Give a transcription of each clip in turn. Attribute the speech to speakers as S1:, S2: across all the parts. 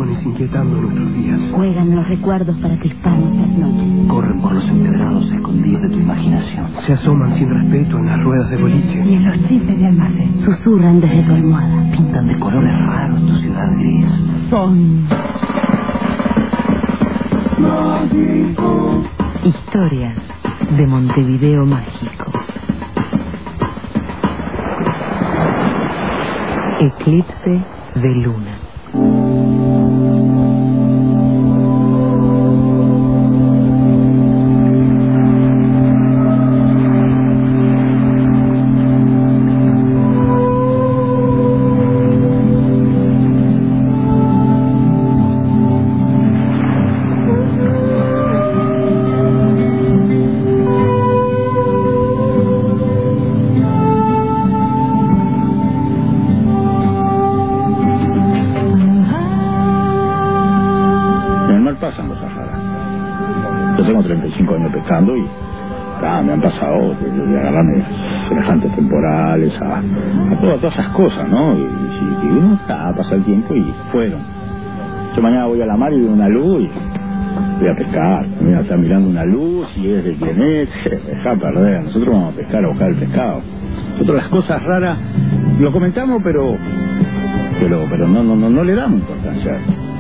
S1: ilusiones inquietando nuestros días.
S2: Juegan los recuerdos para crisparnos las noches.
S3: Corren por los empedrados escondidos de tu imaginación.
S1: Se asoman sin respeto en las ruedas de boliche.
S2: Y en los chistes de almacén. Susurran desde tu almohada.
S3: Pintan de colores raros tu ciudad gris.
S2: Son historias de Montevideo mágico. Eclipse de luna.
S4: Y me han pasado de agarrarme semejantes temporales a todas esas cosas, ¿no? Y uno pasa el tiempo y fueron. Yo mañana voy a la mar y veo una luz y voy a pescar. Voy a estar mirando una luz y es de quién es, deja perder. Nosotros vamos a pescar, a buscar el pescado. Nosotros las cosas raras lo comentamos, pero no le damos importancia.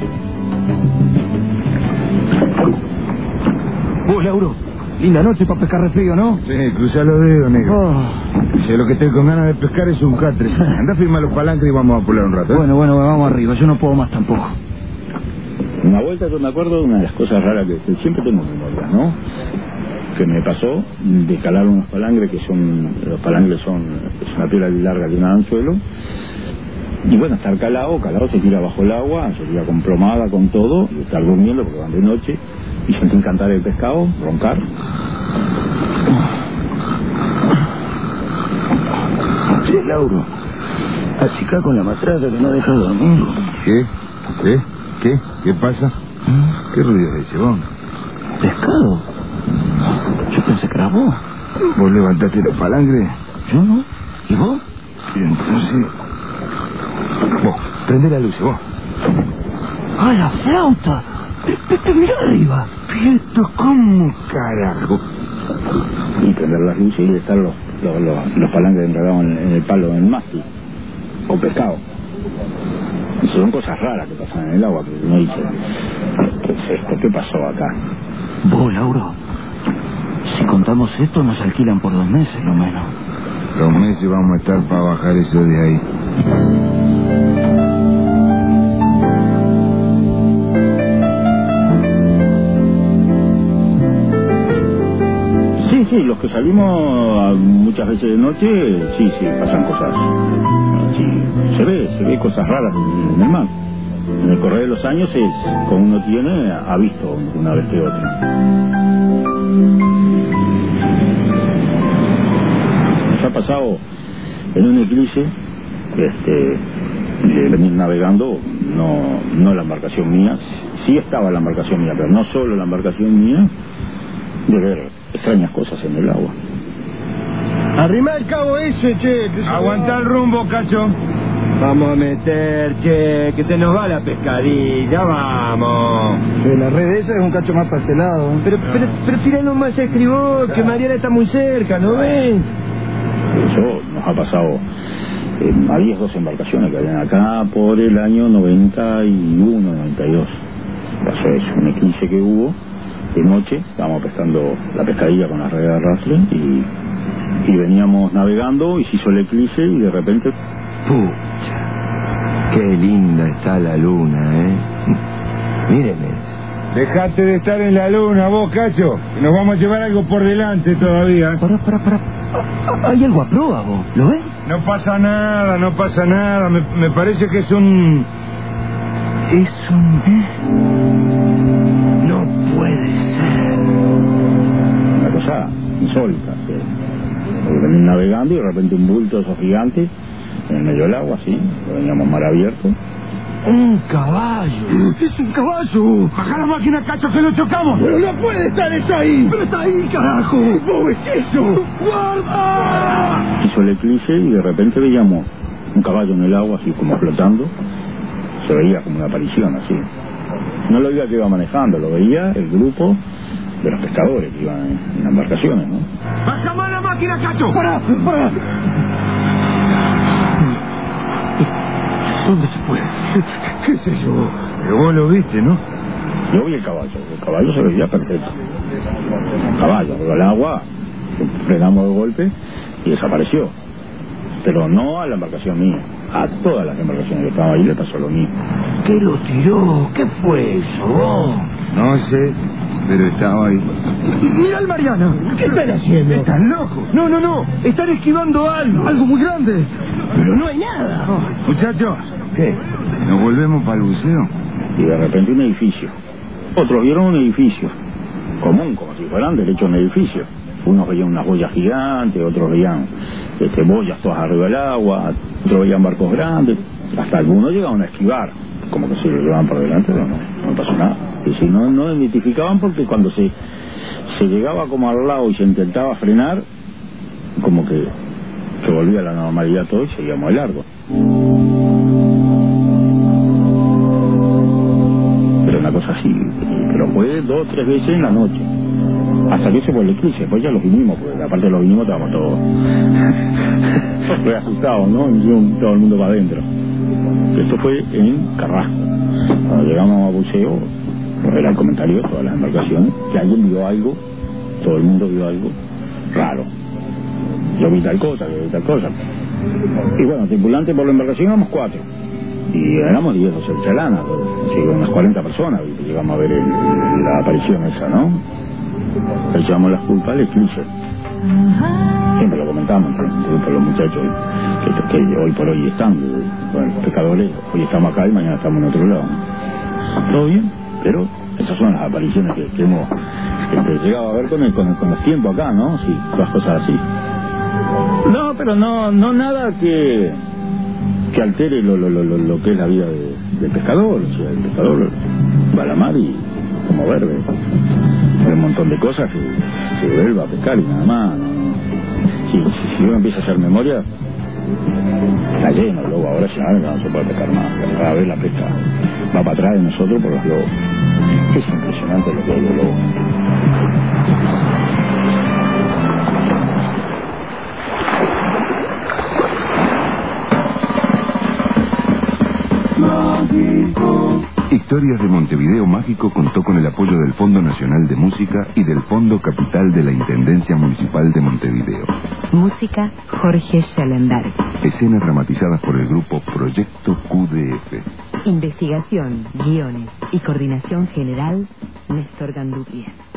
S5: Vos, Lauro, linda noche para pescar refrío, ¿no?
S6: Sí, cruza los dedos, negro. Si lo que estoy con ganas de pescar es un catre. Anda a firmar los palancres y vamos a pular un rato, ¿eh?
S5: Bueno, vamos arriba. Yo no puedo más tampoco.
S4: Una vuelta yo me acuerdo de una de las cosas raras que siempre tengo memoria, ¿no? Que me pasó de calar unos palangres es una piedra larga de un anzuelo. Y bueno, estar calado se tira bajo el agua, se tira con plomada, con todo, y estar durmiendo porque van de noche. Y sentí cantar el pescado, roncar.
S5: Sí, Lauro. Achicá con la matraca que no deja dormir.
S6: ¿Qué pasa? ¿Qué ruido es ese, vos?
S5: ¿Pescado? Yo pensé que era vos.
S6: ¿Vos levantaste los palangres?
S5: Yo no. ¿Y vos?
S6: Y entonces... Vos, prende la luz, vos.
S5: ¡Ah, la flauta! Mira arriba.
S6: Pieto, ¿cómo carajo?
S4: Y prender las luces y estar los palangres enredados en el palo, en el mástil, con pescado. Eso son cosas raras que pasan en el agua, que uno dice, ¿qué es esto? ¿Qué pasó acá?
S5: Vos, Lauro, si contamos esto nos alquilan por 2 meses, lo menos.
S6: 2 meses vamos a estar para bajar eso de ahí.
S4: Sí, los que salimos muchas veces de noche, sí, pasan cosas. Sí, se ve cosas raras en el mar. En el correr de los años como uno tiene, ha visto una vez que otra. Nos ha pasado en un eclipse, de venir navegando, no la embarcación mía, sí estaba la embarcación mía, pero no solo la embarcación mía, de ver extrañas cosas en el agua.
S1: Arrima el cabo ese, che.
S6: Aguanta el rumbo, cacho.
S1: Vamos a meter, che, que te nos va la pescadilla, vamos.
S5: La red esa es un cacho más pastelado.
S1: Pero tira nomás a escribor, que Mariana está muy cerca, ¿no ven?
S4: Eso nos ha pasado. Había 2 embarcaciones que habían acá por el año 91, 92. Pasó eso, un eclipse que hubo. De noche estábamos pescando la pescadilla con las redes de arrastre y veníamos navegando y se hizo el eclipse y de repente...
S7: Pucha, qué linda está la luna, ¿eh? Mírenme.
S6: Dejate de estar en la luna, vos, cacho, que nos vamos a llevar algo por delante todavía.
S5: Pará. Hay algo a prueba, vos. ¿Lo ves?
S6: No pasa nada. Me parece que es un...
S5: No puede ser.
S4: Una cosa insólita. Venimos navegando y de repente un bulto de esos gigantes en el medio del agua, así. Veníamos mar abierto.
S5: Un caballo. ¡Es un caballo!
S6: ¡Baja la máquina, cacho, que lo chocamos!
S5: ¡Pero no puede estar eso ahí! ¡Pero está ahí, carajo! ¿Vos ves eso? ¡Guarda!
S4: Hizo el eclipse y de repente veíamos un caballo en el agua, así como flotando. Se veía como una aparición así. No lo veía que iba manejando, lo veía el grupo de los pescadores que iban en embarcaciones, ¿no?
S1: ¡Baja más la máquina, Cacho!
S6: ¡Para!
S5: ¿Dónde se fue?
S6: ¿Qué sé yo? Pero vos lo viste, ¿no?
S4: Yo vi el caballo se veía perfecto. El caballo, pero el agua, frenamos de golpe y desapareció. Pero no a la embarcación mía, a todas las embarcaciones que estaban ahí le pasó lo mismo.
S5: ¿Qué lo tiró? ¿Qué fue eso?
S6: No sé, pero estaba ahí.
S1: ¡Mira al Mariana! ¿Qué están haciendo?
S6: ¿Estás loco?
S1: No. Están esquivando algo.
S6: Algo muy grande.
S1: Pero no hay nada.
S6: Muchachos,
S4: ¿Qué?
S6: ¿nos volvemos para el buceo?
S4: Y de repente un edificio. Otros vieron un edificio común, como si fueran derechos en edificio. Unos veían unas boyas gigantes, otros veían boyas todas arriba del agua, otros veían barcos grandes, hasta algunos llegaban a esquivar, como que se lo llevaban por delante, pero no pasó nada. Y si no identificaban, porque cuando se llegaba como al lado y se intentaba frenar, como que volvía a la normalidad todo y seguíamos de largo. Pero una cosa así, pero fue 2 o 3 veces en la noche. Hasta que se fue el eclipse, después ya los vinimos, porque aparte de los vinimos estábamos todos re asustados, ¿no? Todo el mundo para adentro. Esto fue en Carrasco. Cuando llegamos a buceo, pues era el comentario de todas las embarcaciones, que alguien vio algo, todo el mundo vio algo raro. Yo vi tal cosa. Y bueno, tripulantes por la embarcación éramos 4. Y éramos 10 o 6 chalanas, unas 40 personas, y llegamos a ver la aparición esa, ¿no? Le echamos las culpas al eclipse. Siempre lo comentamos entre los muchachos que hoy por hoy están, bueno, los pescadores, hoy estamos acá y mañana estamos en otro lado. Todo bien, pero esas son las apariciones que hemos llegado a ver con los tiempos acá, ¿no? Sí, todas cosas así. No, pero no nada que altere lo que es la vida del pescador. O sea, el pescador va a la mar y como verde. Hay un montón de cosas que vuelve a pescar y nada más. Si uno empieza a hacer memoria, está lleno el lobo. Ahora ya no se puede pescar más. Cada vez la pesca va para atrás de nosotros por los lobos. Es impresionante lo que hay de lobos.
S6: Historias de Montevideo Mágico contó con el apoyo del Fondo Nacional de Música y del Fondo Capital de la Intendencia Municipal de Montevideo.
S2: Música, Jorge Schellenberg.
S6: Escenas dramatizadas por el grupo Proyecto QDF.
S2: Investigación, guiones y coordinación general, Néstor Ganduglia.